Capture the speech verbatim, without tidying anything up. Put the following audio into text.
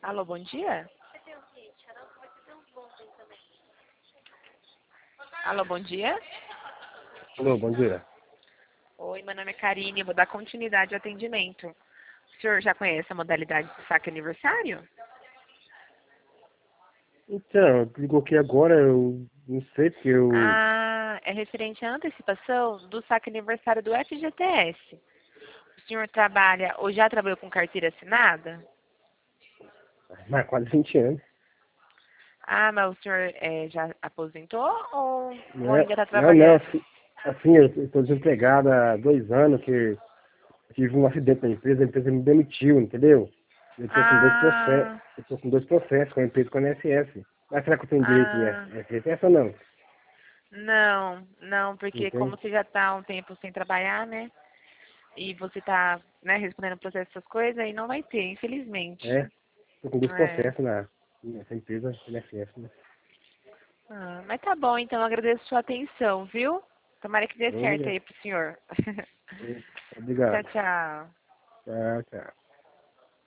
Alô, bom dia? Alô, bom dia? Alô, bom dia. Oi, meu nome é Karine, vou dar continuidade ao atendimento. O senhor já conhece a modalidade de saque aniversário? Então, ligou aqui agora, eu não sei porque eu... Ah, é referente à antecipação do saque aniversário do F G T S. O senhor trabalha ou já trabalhou com carteira assinada? Há quase vinte anos. Ah, mas o senhor eh, já aposentou ou, ou Né? ainda está Não, não, trabalhando? assim, assim eu estou desempregado há dois anos que eu tive um acidente na empresa, a empresa me demitiu, entendeu? Eu estou com dois processos, Ah, eu estou com dois processos com a empresa e com a I N S S. Mas será que eu tenho direito em ah, F G T S ou não? não, não, porque como Entende? você já está há um tempo sem trabalhar, né? E você está, né, respondendo o processo essas coisas, aí não vai ter, infelizmente. É, estou com dois É. processos na, nessa empresa, I N S S, né? Ah, mas tá bom, então eu agradeço a sua atenção, viu? Tomara que dê certo Obrigado. aí pro senhor. Tchau, Obrigado. tchau. Tchau, tchau.